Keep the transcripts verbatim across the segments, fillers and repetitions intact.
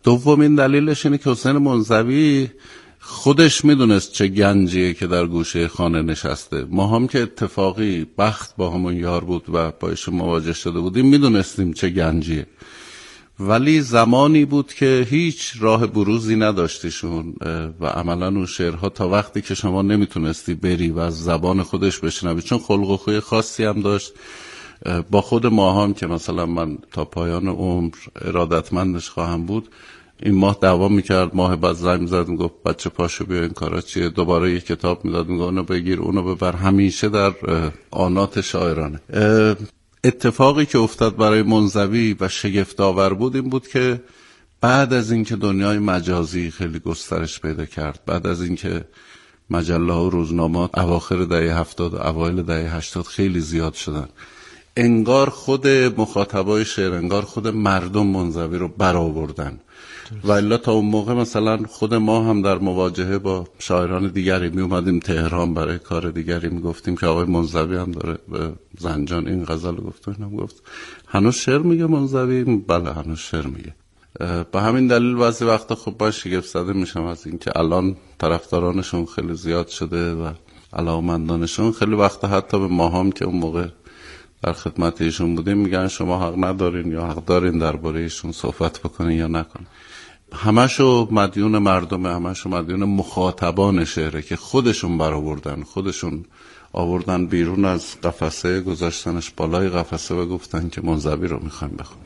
دومین دلیلش اینه که حسین منزوی خودش میدونست چه گنجیه که در گوشه خانه نشسته. ما هم که اتفاقی بخت با همون یار بود و با ایشون مواجه شده بودیم میدونستیم چه گنجیه، ولی زمانی بود که هیچ راه بروزی نداشتیشون و عملا اون شعرها تا وقتی که شما نمیتونستی بری و از زبان خودش بشنوی، چون خلق و خوی خاصی هم داشت با خود ما هم که مثلا من تا پایان عمر ارادتمندش خواهم بود، این ماه دعوا میکرد، ماه بعد زنگ میزد میگفت بچه پاشو بیا این کارا چیه، دوباره یک کتاب میداد میگفت اونو بگیر اونو ببر، همیشه در آنات شاعرانه. اتفاقی که افتاد برای منزوی و شگفت‌آور بود این بود که بعد از اینکه دنیای مجازی خیلی گسترش پیدا کرد، بعد از اینکه مجله ها و روزنامات اواخر دهه هفتاد و اوایل دهه هشتاد خیلی زیاد شدن، انگار خود مخاطبای شعر، انگار خود مردم منزوی رو برآوردن. و الا تا اون موقع مثلا خود ما هم در مواجهه با شاعران دیگری می اومدیم تهران برای کار دیگری می گفتیم که آقای منزوی هم داره به زنجان این غزل گفت و اینم گفت، هنوز شعر میگه منزوی؟ بله هنوز شعر میگه. به همین دلیل بعضی وقتا خب با شگفت زده میشم از این که الان طرفدارانشون خیلی زیاد شده و علاقمندانشون خیلی وقتا حتی به ما هم که اون موقع در خدمت ایشون بودیم میگن شما حق ندارین یا حق دارین درباره ایشون صحبت بکنین یا نکنین. همشو مدیون مردم، همشو مدیون مخاطبان شعره که خودشون برآوردن، خودشون آوردن بیرون از قفسه، گذاشتنش بالای قفسه و گفتن که منزوی رو میخوایم بخونیم.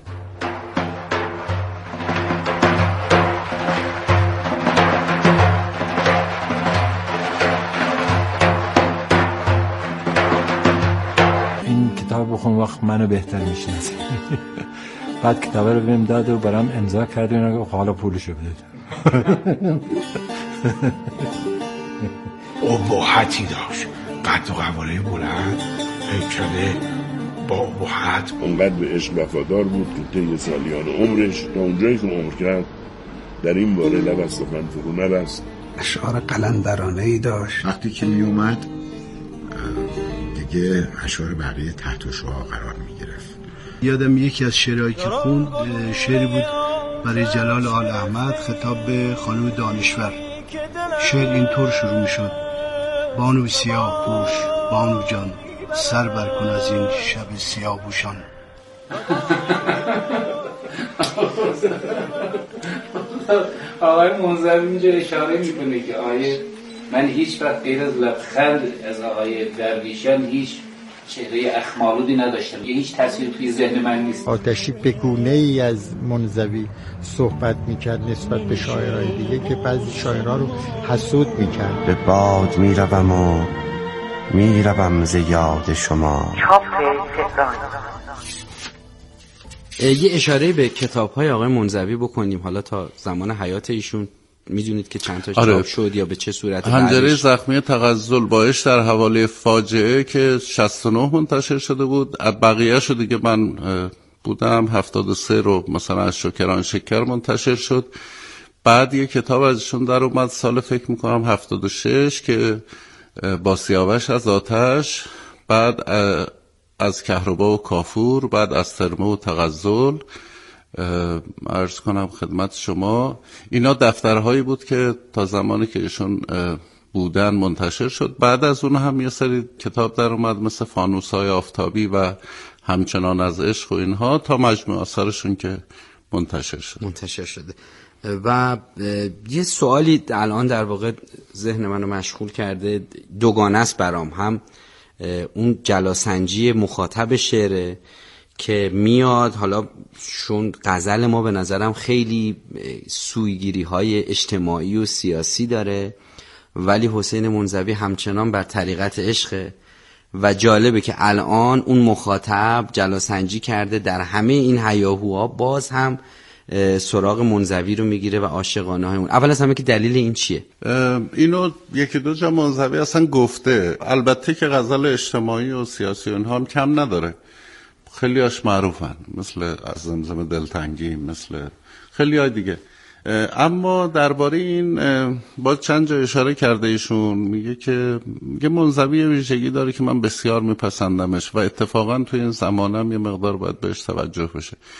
این کتاب بخون وقت منو بهتر میشناسی. بعد کتاب رو بهم داد و برام امضا کرد و اینا، حالا پولشو بده. ابهتی داشت، قد و قواره بلند، هیکله با ابهت. اونقدر به عشق وفادار بود که طی سالیان عمرش تا اونجایی که عمر کرد در این باره لب از سخن فرو نبست. اشعار قلندرانه‌ای داشت. وقتی که می اومد دیگه اشعار بقیه تحت شعاع قرار می گرفت. یادم یکی از شعرهایی که خوند شعری بود برای جلال آل احمد خطاب به خانم دانشور. شعر اینطور شروع می شد: بانو سیاه پوش، بانو جان، سر برکن از این شب سیاه پوشان. آقای منزوی اینجا اشاره میکنه که آیه من هیچ وقت غیر از لبخند از آقای درویشان هیچ چهره اخمالودی نداشتم، یه هیچ تصویر توی ذهن من نیست. آتشی بگونه ای از منزوی صحبت میکرد نسبت به شاعرهای دیگه که بعضی شاعرها رو حسود میکرد. به باد میروم و میروم ز یاد شما. چاپ تهران. یه اشاره به کتاب‌های آقای منزوی بکنیم حالا تا زمان حیات ایشون. میدونید که چند تا چاپ آره. شد یا به چه صورت؟ حنجره زخمی تغزل باش در حواله فاجعه که شصت و نه منتشر شده بود، بقیه شو دیگه من بودم هفتاد و سه رو مثلا از شکران شکر منتشر شد. بعد یه کتاب ازشون در اومد سال فکر میکنم هفتاد و شش که با سیاوش از آتش، بعد از کهربا و کافور، بعد از ترمه و تغزل. عرض کنم خدمت شما اینا دفترهایی بود که تا زمانی که ایشون بودن منتشر شد. بعد از اون هم یه سری کتاب در اومد مثل فانوس‌های آفتابی و همچنان از عشق و اینها تا مجموع آثارشون که منتشر شد منتشر شده. و یه سوالی الان در واقع ذهن منو مشغول کرده، دوگانه است برام، هم اون جلاسنجی مخاطب شعره که میاد، حالا چون غزل ما به نظرم خیلی سویگیری های اجتماعی و سیاسی داره ولی حسین منزوی همچنان بر طریقت عشقه و جالبه که الان اون مخاطب جلاسنجی کرده در همه این هیاهوها باز هم سراغ منزوی رو میگیره و عاشقانه های اون. اول از همه که دلیل این چیه؟ اینو یکی دو جا منزوی اصلا گفته، البته که غزل اجتماعی و سیاسی اونها هم کم نداره، خیلی هاش معروفن، مثل از زمزم دلتنگی، مثل خیلی های دیگه. اما درباره این با چند جا اشاره کرده ایشون، میگه که میگه منزوی ویژگی داره که من بسیار میپسندمش و اتفاقا توی این زمانم یه مقدار باید بهش توجه بشه.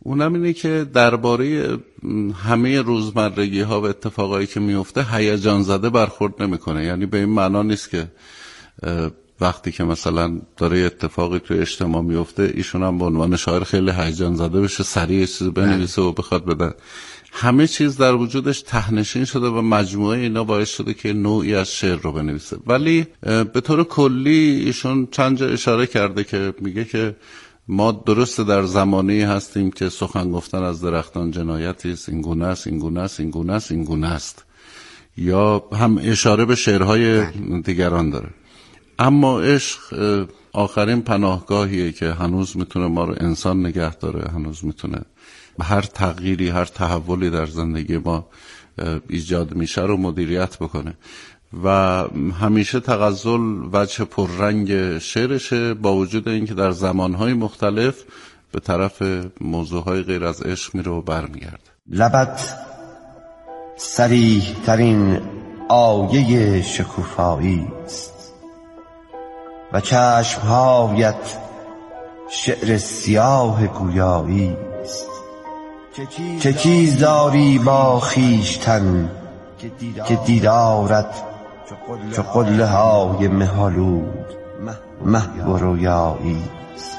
اونم اینه که درباره همه روزمرگی ها و اتفاقایی که میفته هیجان زده برخورد نمیکنه. یعنی به این معنا نیست که وقتی که مثلا داره اتفاقی توی اجتماع میفته ایشون هم به عنوان شاعر خیلی هیجان زده بشه، سریع چیزی بنویسه و بخواد بده. همه چیز در وجودش تهنشین شده و مجموعه اینا باعث شده که نوعی از شعر رو بنویسه. ولی به طور کلی ایشون چند جا اشاره کرده که میگه که ما درست در زمانی هستیم که سخن گفتن از درختان جنایتی است، این گونه است، این گونه است، این گونه است، این گونه است. یا هم اشاره به شعرهای دیگران داره. اما عشق آخرین پناهگاهیه که هنوز میتونه ما رو انسان نگه داره، هنوز میتونه هر تغییری، هر تحولی در زندگی ما ایجاد میشه رو مدیریت بکنه و همیشه تغزل وجه پررنگ شعرشه، با وجود اینکه در زمانهای مختلف به طرف موضوعهای غیر از عشق میره و برمیگرده. لبت صریح ترین آیه شکوفایی است و چشمهایت شعر سیاه گویایی است. چه چیز داری با خویشتن که دیدارت چو قله های مه‌آلود محو و رویایی است.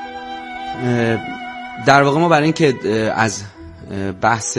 در واقع ما برای این که از بحث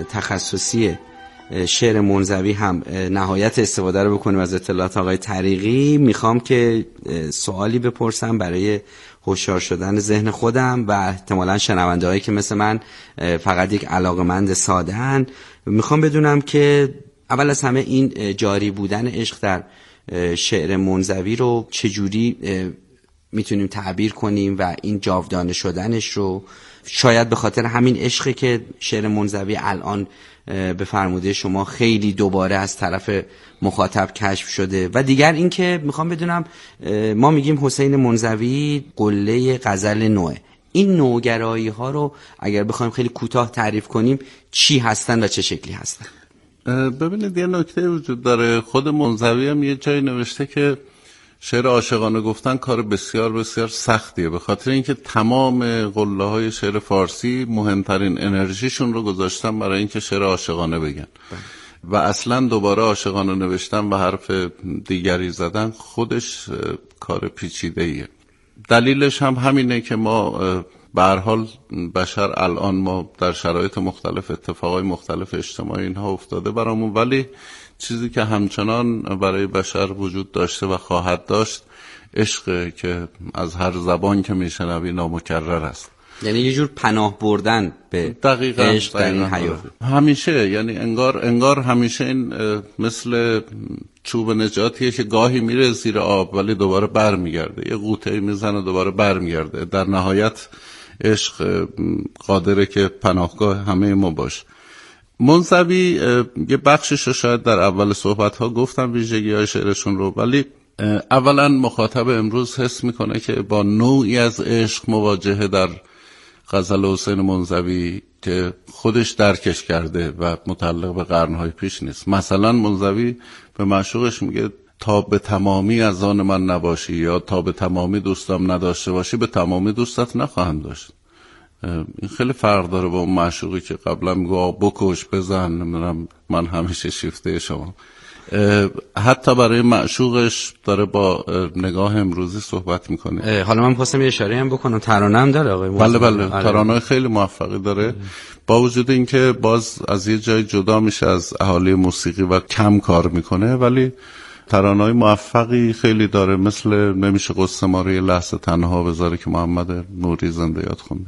تخصصی شعر منزوی هم نهایت استفاده رو بکنیم از اطلاعات آقای طریقی، میخوام که سوالی بپرسم برای هوشیار شدن ذهن خودم و احتمالاً شنونده هایی که مثل من فقط یک علاقمند ساده‌اند. میخوام بدونم که اول از همه این جاری بودن عشق در شعر منزوی رو چجوری میتونیم تعبیر کنیم و این جاودانه شدنش رو، شاید به خاطر همین عشقی که شعر منزوی الان به فرموده شما خیلی دوباره از طرف مخاطب کشف شده. و دیگر این که میخوام بدونم، ما میگیم حسین منزوی قله غزل نوعه، این نوگرایی ها رو اگر بخوایم خیلی کوتاه تعریف کنیم چی هستن و چه شکلی هستن؟ ببینید یه نکته وجود داره. خود منزوی هم یه جایی نوشته که شعر عاشقانه گفتن کار بسیار بسیار سختیه، به خاطر اینکه تمام قله های شعر فارسی مهمترین انرژیشون رو گذاشتن برای اینکه شعر عاشقانه بگن و اصلا دوباره عاشقانه نوشتن و حرف دیگری زدن خودش کار پیچیده ایه. دلیلش هم همینه که ما به هر حال بشر الان ما در شرایط مختلف، اتفاقای مختلف اجتماعی اینها افتاده برامون، ولی چیزی که همچنان برای بشر وجود داشته و خواهد داشت عشق که از هر زبان که میشنوی نامکرر است. یعنی یه جور پناه بردن به دقیقاً عشق در این حیات همیشه. یعنی انگار انگار همیشه این مثل چوب نجاتیه که گاهی میره زیر آب ولی دوباره برمیگرده، یه غوطه‌ای میزنه دوباره برمیگرده. در نهایت عشق قادره که پناهگاه همه ما باشه. منزوی یه بخشش رو شاید در اول صحبت ها گفتم ویژگی های شعرشون رو، ولی اولا مخاطب امروز حس میکنه که با نوعی از عشق مواجهه در غزل حسین منزوی که خودش درکش کرده و متعلق به قرنهای پیش نیست. مثلا منزوی به معشوقش میگه تا به تمامی از آن من نباشی، یا تا به تمامی دوستم نداشته باشی به تمامی دوستت نخواهم داشت. این خیلی فرق داره با اون معشوقی که قبلا میگه بکش بزن، نمیدونم من همیشه شیفته شما. حتی برای معشوقش داره با نگاه امروزی صحبت میکنه. حالا من خواستم یه اشاره هم بکنم، ترانه هم داره آقای بله بله ترانه خیلی موفقی داره، با وجود اینکه باز از یه جای جدا میشه از اهالی موسیقی و کم کار میکنه، ولی ترانه‌های موفقی خیلی داره، مثل نمیشه قصه ماره لحظه تنها بذاره که محمد نوری زنده یاد خونده،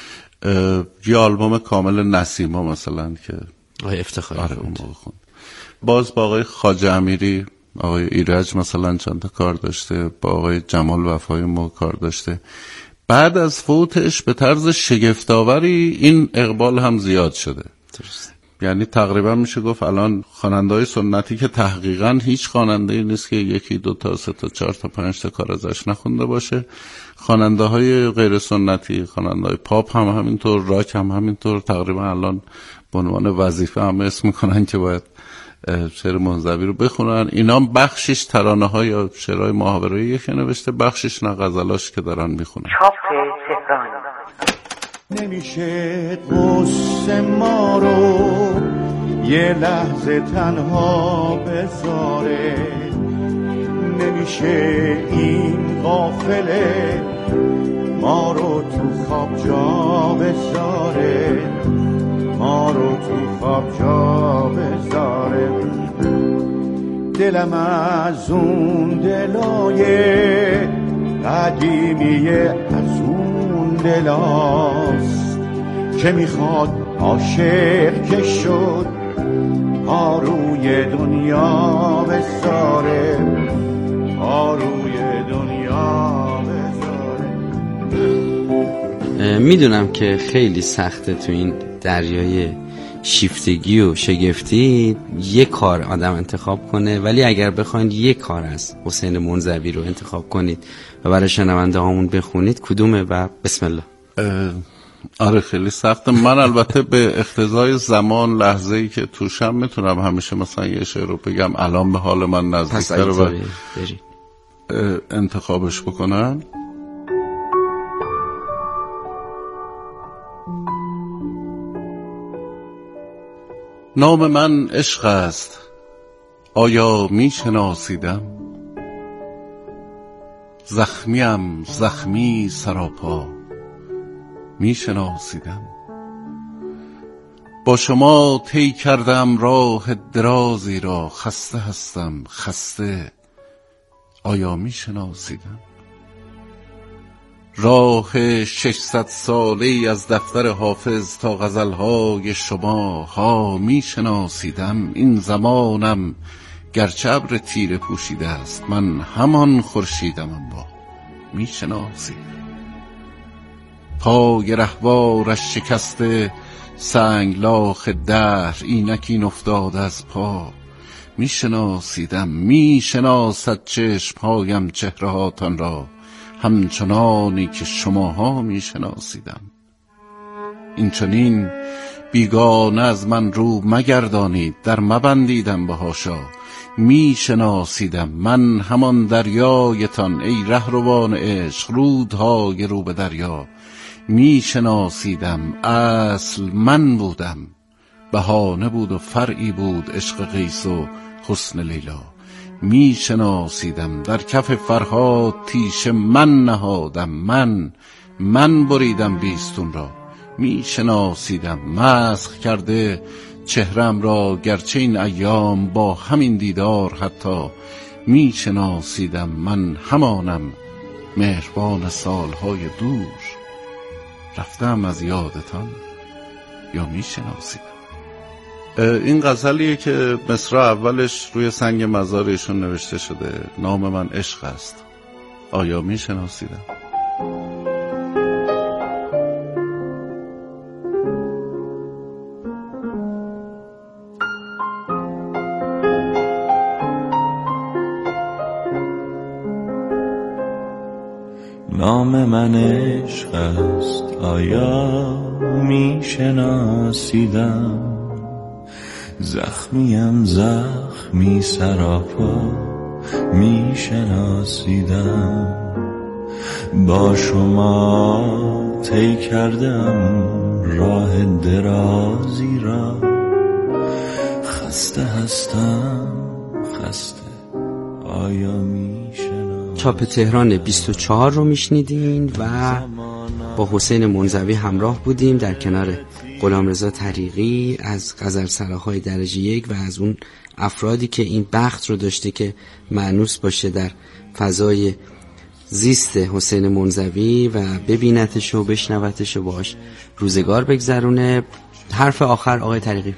یه آلبوم کامل نسیما مثلا که آقای افتخاری آره اون موقع خوند. باز با آقای خواجه امیری، آقای ایرج مثلا چند تا کار داشته، با آقای جمال وفایی ما کار داشته. بعد از فوتش به طرز شگفت‌آوری این اقبال هم زیاد شده. درست. یعنی تقریبا میشه گفت الان خواننده‌های سنتی که تحقیقاً هیچ خواننده‌ای نیست که یکی دو تا سه تا چهار تا پنج تا کار ازش نخونده باشه. خواننده‌های غیر سنتی، خواننده‌های پاپ هم همینطور، راک هم همینطور، تقریبا الان به عنوان وظیفه هم اسم میکنن که باید شعر منزوی رو بخونن. اینا بخشش ترانه‌ها یا شعرهای محاوره‌ای که نوشته، بخشش نه غزلاش که دارن میخونن. نمیشه قصه ما رو یه لحظه تنها بذاره، نمیشه این قافله ما رو تو خواب جا بذاره، ما رو تو خواب جا بذاره. دلم از اون دلای قدیمیه، از اون دلاست که میخواد عاشق که شد پا روی دنیا بذاره، پا روی دنیا بذاره. میدونم که خیلی سخته تو این دریای شیفتگی و شگفتی یک کار آدم انتخاب کنه، ولی اگر بخواید یک کار از حسین منزوی رو انتخاب کنید و برای شنونده هامون بخونید کدومه و بسم الله؟ آره خیلی سخته. من البته به اقتضای زمان لحظه‌ای که توشم میتونم همیشه مثلا یه شعر رو بگم الان به حال من نزدیک‌تره و انتخابش بکنم. نام من عشق است آیا می شناسیدم؟ زخمیم زخمی سراپا می شناسیدم. با شما طی کردم راه درازی را، خسته هستم خسته آیا می شناسیدم؟ راه ششصد ساله از دفتر حافظ تا غزلهای شما ها می شناسیدم. این زمانم گرچه ابر تیره پوشیده است، من همان خورشیدم اما می شناسیدم. پای رهوارش شکسته سنگلاخ دهر، اینک این افتاده از پا می شناسیدم. می شناسد چشمهایم چهره هاتان را، همچنانی که شماها می شناسیدم. این چنین بیگانه از من رو مگردانید، در مبندیدم به حاشا می شناسیدم. من همان دریایتان ای رهروان عشق، رودهای رو به دریا می شناسیدم. اصل من بودم، بهانه بود و فرعی بود عشق قیس و حسن لیلا می شناسیدم. در کف فرهاد تیشه من نهادم، من من بریدم بیستون را می شناسیدم. مسخ کرده چهرم را گرچه این ایام با همین دیدار حتی می شناسیدم. من همانم مهربان سالهای دور، رفتم از یادتان یا می شناسیدم. این غزلیه که مصرع اولش روی سنگ مزار ایشون نوشته شده. نام من عشق است آیا می شناسیدم؟ نام من عشق است آیا می شناسیدم؟ زخمیم زخمی سراپا می شناسیدم. با شما طی کردم راه درازی را، خسته هستم خسته آیا می شناسیدم. چاپ تهران بیست و چهار رو میشنیدین و با حسین منزوی همراه بودیم در کنار غلامرضا طریقی از غزلسراهای درجه یک و از اون افرادی که این بخت رو داشته که مأنوس باشه در فضای زیست حسین منزوی و ببینتش و بشنوتش و باش روزگار بگذرونه. حرف آخر آقای طریقی.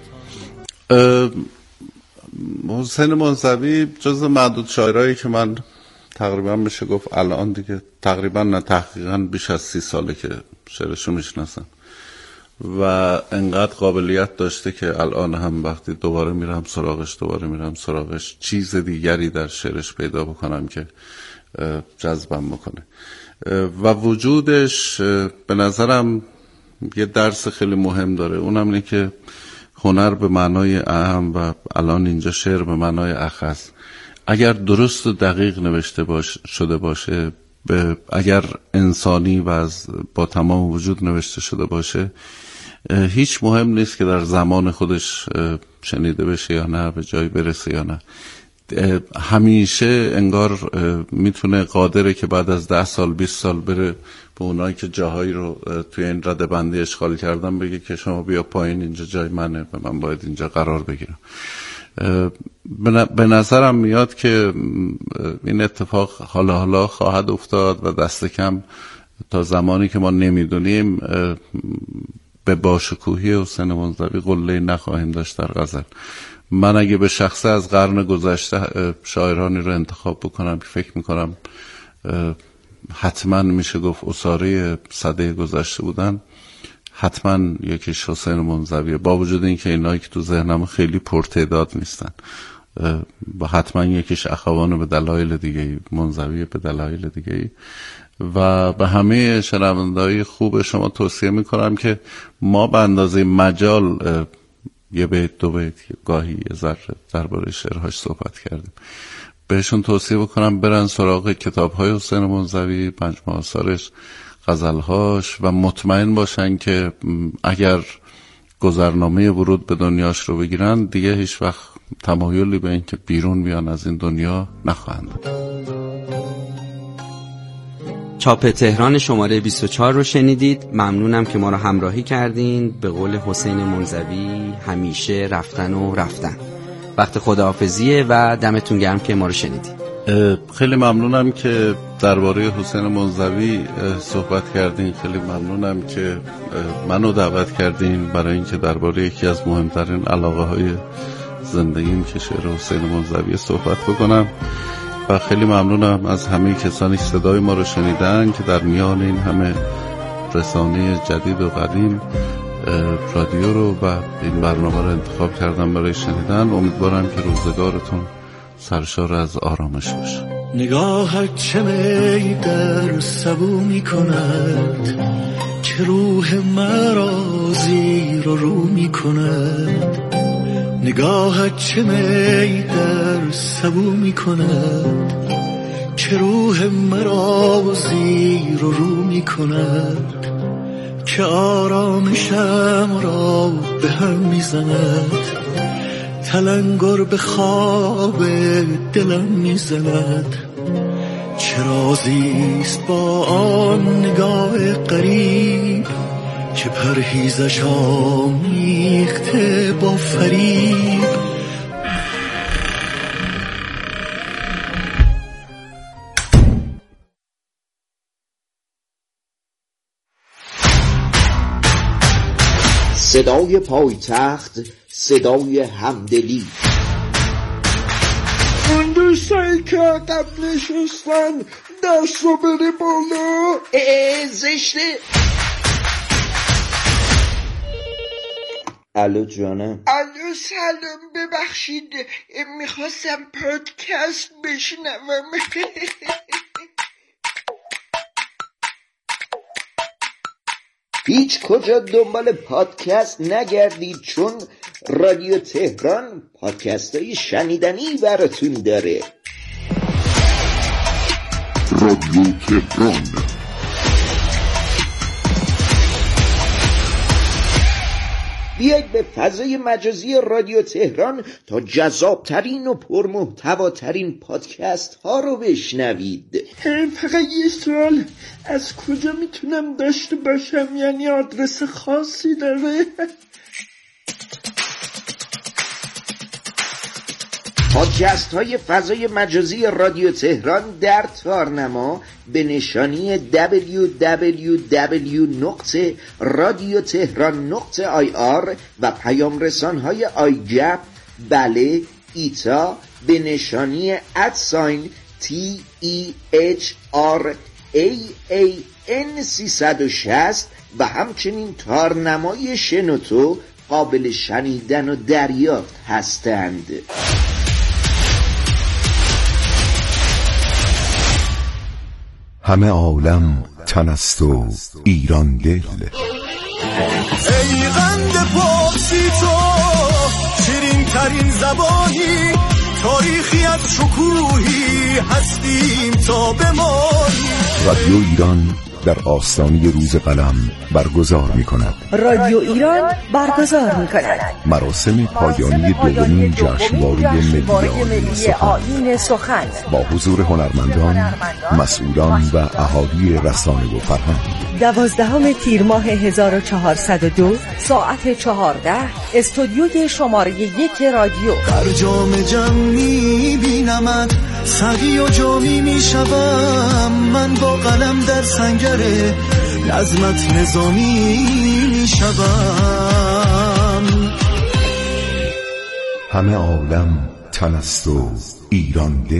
حسین منزوی جز معدود شاعرایی که من تقریبا میشه گفت الان دیگه تقریبا نه تحقیقا بیش از سی ساله که شعرشو میشناسم و انقدر قابلیت داشته که الان هم وقتی دوباره میرم سراغش دوباره میرم سراغش چیز دیگری در شعرش پیدا بکنم که جذبم بکنه و وجودش به نظرم یه درس خیلی مهم داره. اونم اینه که هنر به معنای اهم و الان اینجا شعر به معنای اخص اگر درست و دقیق نوشته باش شده باشه اگر انسانی و از با تمام وجود نوشته شده باشه هیچ مهم نیست که در زمان خودش شنیده بشه یا نه، به جای برسه یا نه. همیشه انگار میتونه قادره که بعد از ده سال بیست سال بره به اونایی که جاهایی رو توی این رده بندی اشغال کردن بگه که شما بیا پایین، اینجا جای منه و من باید اینجا قرار بگیرم. به نظرم میاد که این اتفاق حالا حالا خواهد افتاد و دست کم تا زمانی که ما نمیدونیم به باشکوهی حسین منزوی قله نخواهیم داشت در غزل. من اگه به شخصه از قرن گذشته شاعرانی رو انتخاب بکنم که فکر میکنم حتما میشه گفت اساره سده گذشته بودن، حتما یکیش حسین منزویه، با وجود اینکه اینایی که تو ذهنم خیلی پرتعداد نیستن. با حتما یکیش اخوان به دلایل دیگه، منزوی به دلایل دیگه. و به همه شنونده‌های خوب شما توصیه میکنم که ما به اندازه مجال یه بیت دو بیت گاهی یه ذره درباره شعرهاش صحبت کردیم، بهشون توصیه بکنم برن سراغ کتاب‌های حسین منزوی، مجموعه آثارش، غزلهاش، و مطمئن باشن که اگر گذرنامه ورود به دنیاش رو بگیرن دیگه هیچ وقت تمایلی به این که بیرون بیان از این دنیا نخواهند. چاپ تهران شماره بیست و چهار رو شنیدید. ممنونم که ما رو همراهی کردین. به قول حسین منزوی همیشه رفتن و رفتن. وقت خداحافظیه و دمتون گرم که ما رو شنیدید. خیلی ممنونم که درباره حسین منزوی صحبت کردین. خیلی ممنونم که منو دعوت کردین برای اینکه درباره یکی از مهمترین علاقه های زندگیم که شعر حسین منزوی صحبت بکنم. و خیلی ممنونم از همه کسانی که صدای ما رو شنیدن که در میان این همه رسانه جدید و قدیم رادیو رو و این برنامه رو انتخاب کردم برای شنیدن. امیدوارم که روزگارتون سرشار از آرامش باشه. نگاهت چه می در سبو می کند، که روح مرا زیر و رو می کند. نگاهت چه می در سبو می کند، که روح مرا زیر و رو می کند. که آرامشم را به هم می زند، تلنگر به خواب دلم می زند. چه رازیست با آن نگاه غریب، که پرهیزش آمیخته با فریب. صدای پایتخت، صدای همدلی. اون دوستایی که قبل نشستن دست رو بره بالا. اه زشته. الو جانم. الو سلام، ببخشید میخواستم پادکست بشنوم. هیچ کجا دنبال پادکست نگردید، چون رادیو تهران پادکست های شنیدنی براتون داره. رادیو تهران، بیایید به فضای مجازی رادیو تهران تا جذابترین و پرمحتواترین پادکست ها رو بشنوید. فقط یه سوال، از کجا میتونم داشته باشم؟ یعنی آدرس خاصی داره؟ پادکست های فضای مجازی رادیو تهران در تارنما به نشانی دبلیو دبلیو دبلیو نقطه رادیو تهران نقطه آی آر و پیام رسان های آیجپ، بله، ایتا به نشانی ادساین تی ای اچ آر ای ای ان سیصد و شصت و همچنین تارنمای شنوتو قابل شنیدن و دریافت هستند. همه عالم تن است و ایران دل. ای قند پارسی تو شیرین ترین زبانی، تاریخی از شکوهی هستیم تا بمانی. رادیو ایران در آستانه روز قلم برگزار می کند. رادیو ایران برگزار می کند مراسم پایانی دومین جشنواره ملی آیین سخن با حضور هنرمندان، مسئولان و اهالی رسانه و فرهنگ. دوازدهم تیر ماه هزار و چهارصد و دو ساعت چهارده، استودیوی شماره یک رادیو. در جام جم می بینمت، سقی و جامی می شوم من، با قلم در سنگره نظمت نظامی می شوم. همه عالم تن است و ایران دل.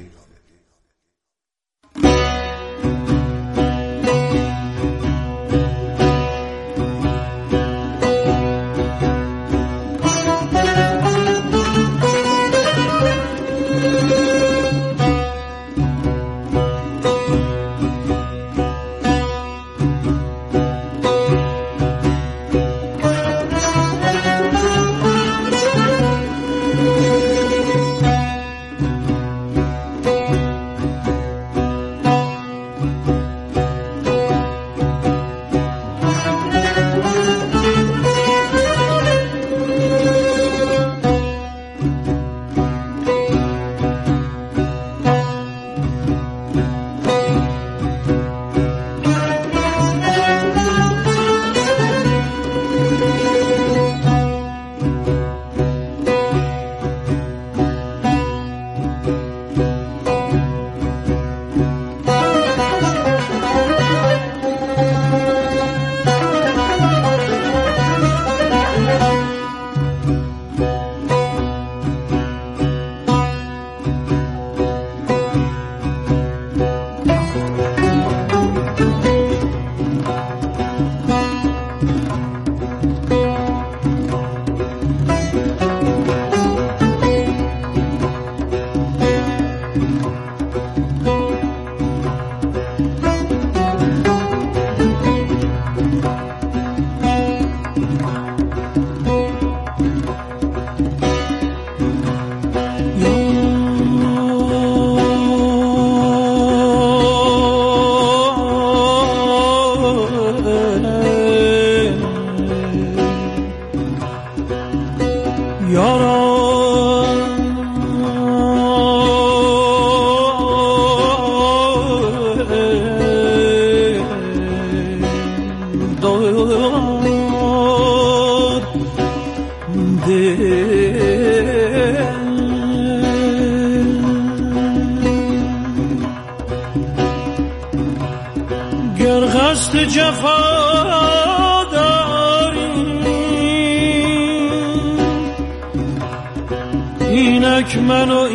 اینک من و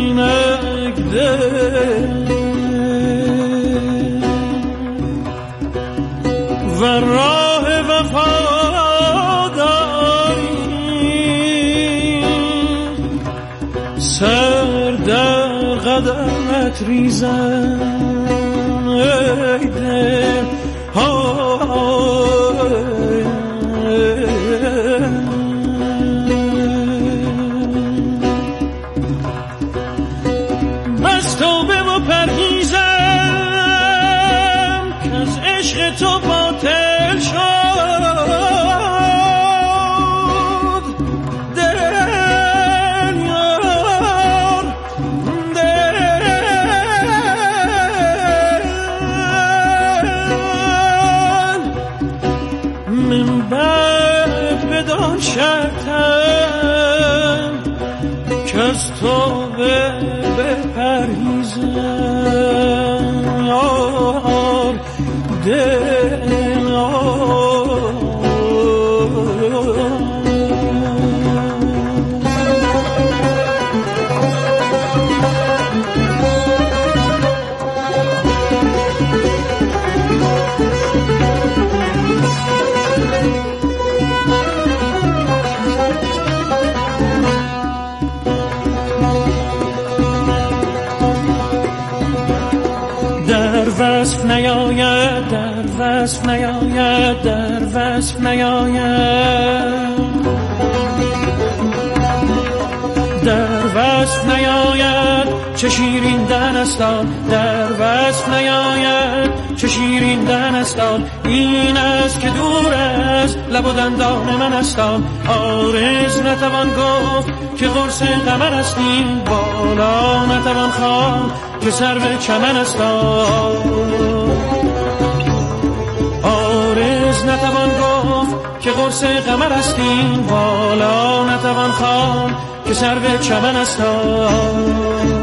اینک دل و راه وفاداری، سر در قدمت ریزم ای دل بس توبه و پرهیزم که از عشق تو باطل شد دل یار دل من بعد بدان شرطم که از توبه بپرهیزم یار دل وصف نیاید در وصف نیاید در وصف نیاید در وصف نیاید چه شیرین دنستان، در وصف نیاید چه شیرین دنستان. این است که دور است لب و دندان من استان، عارض نتوان گفت که قرص قمر است این بالا، نتوان خواند که سرو چمن استان. عارض نتوان گفت که قرص قمر است این بالا، نتوان خواند که سرو چمن استان.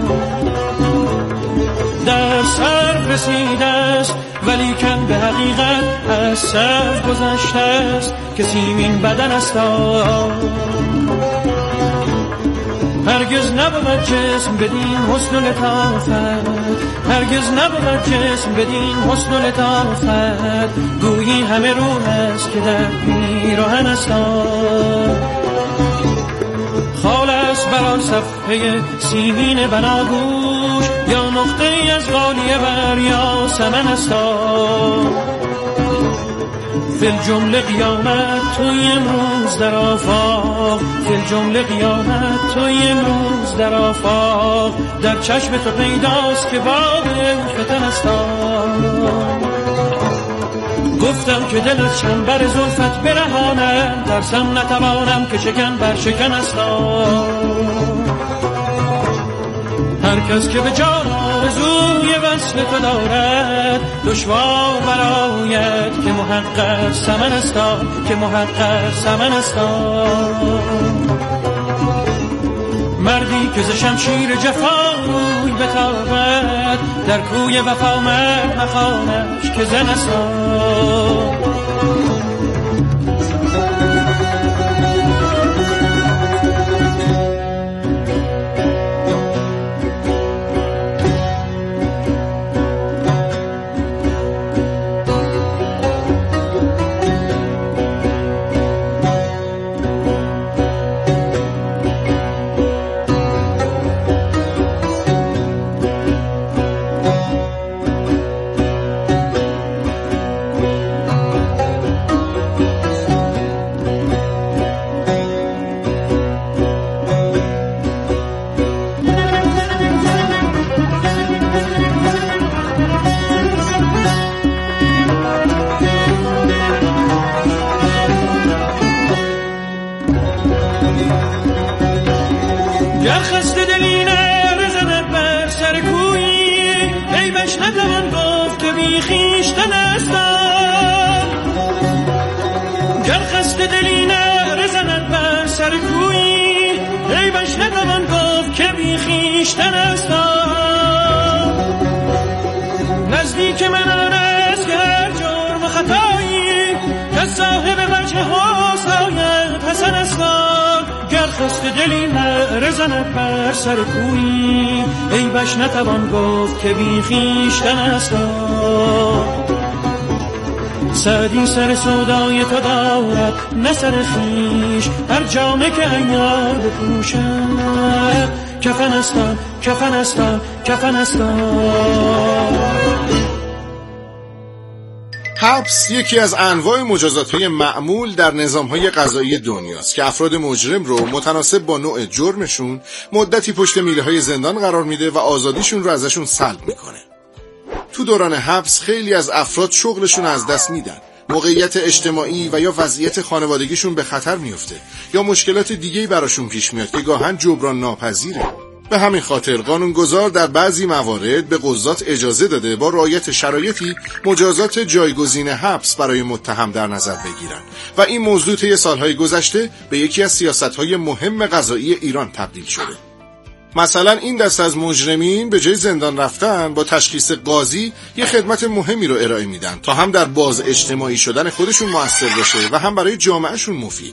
در سر رسیده است ولیکن به حقیقت از سر گذشته است که سیمین بدن استان. هرگز نبود جسم بدین حسن و لطافت، هرگز نبود جسم بدین حسن و لطافت. گویی همه روح است که در پیراهن استان. خال است بران صفحه سیمین بناگوش، یا نقطه از غالیه بر یا سمن استان. فی الجمله قیامت توی امروز در آفاق، فی الجمله قیامت توی امروز در آفاق. در چشم تو پیداست که باب فتن استان. گفتم که دل از چنبر زلفت برهانم، ترسم نتوانم که شکن بر شکن استان. هر کس که به جان آرزوی وصل تو دارد، دشوار برآید که محقق ثمن استان، که محقق ثمن استان. مردی که ز شمشیر جفا روی بتابد، در کوی وفا مرد مخانش که زن استان. نزدیک من آن است که هر جرم و خطایی که صاحب وجه حسن آید حسن استان. گر خست دلی نعره زند بر سر کویی، عیبش نتوان گفت که بی خویشتن استان. سعدی سر سودای تو دارد نه سر خویش، هر جامه که عیار بپوشد کفن استان، کفن استان، کفن استان. حبس یکی از انواع مجازات‌های معمول در نظام‌های قضایی دنیاست که افراد مجرم رو متناسب با نوع جرمشون مدتی پشت میله‌های زندان قرار میده و آزادیشون رو ازشون سلب میکنه. تو دوران حبس خیلی از افراد شغلشون از دست میدن، موقعیت اجتماعی و یا وضعیت خانوادگیشون به خطر میفته یا مشکلات دیگه‌ای براشون پیش میاد که گاهن جبران ناپذیره. به همین خاطر قانونگذار در بعضی موارد به قضات اجازه داده با رعایت شرایطی مجازات جایگزین حبس برای متهم در نظر بگیرن و این موضوع طی سالهای گذشته به یکی از سیاست‌های مهم قضایی ایران تبدیل شده. مثلا این دست از مجرمین به جای زندان رفتن با تشخیص قاضی یه خدمت مهمی رو ارائه میدن تا هم در باز اجتماعی شدن خودشون موثر باشه و هم برای جامعهشون مفید.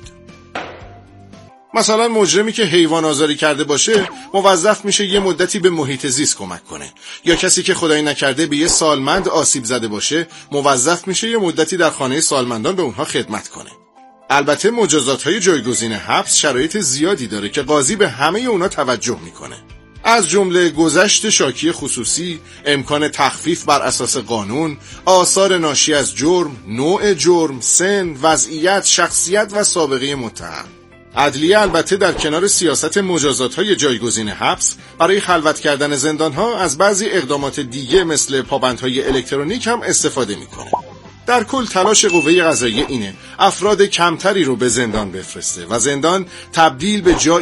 مثلا مجرمی که حیوان آزاری کرده باشه موظف میشه یه مدتی به محیط زیست کمک کنه، یا کسی که خدایی نکرده به یه سالمند آسیب زده باشه موظف میشه یه مدتی در خانه سالمندان به اونها خدمت کنه. البته مجازات‌های جایگزین حبس شرایط زیادی داره که قاضی به همه اونا توجه میکنه، از جمله گذشت شاکی خصوصی، امکان تخفیف بر اساس قانون، آثار ناشی از جرم، نوع جرم، سن، وضعیت، شخصیت و سابقه متهم. عدلیه البته در کنار سیاست مجازات‌های جایگزین حبس برای خلوت کردن زندان‌ها از بعضی اقدامات دیگه مثل پابندهای الکترونیک هم استفاده می‌کنه. در کل تلاش قوه قضاییه اینه افراد کمتری رو به زندان بفرسته و زندان تبدیل به جایی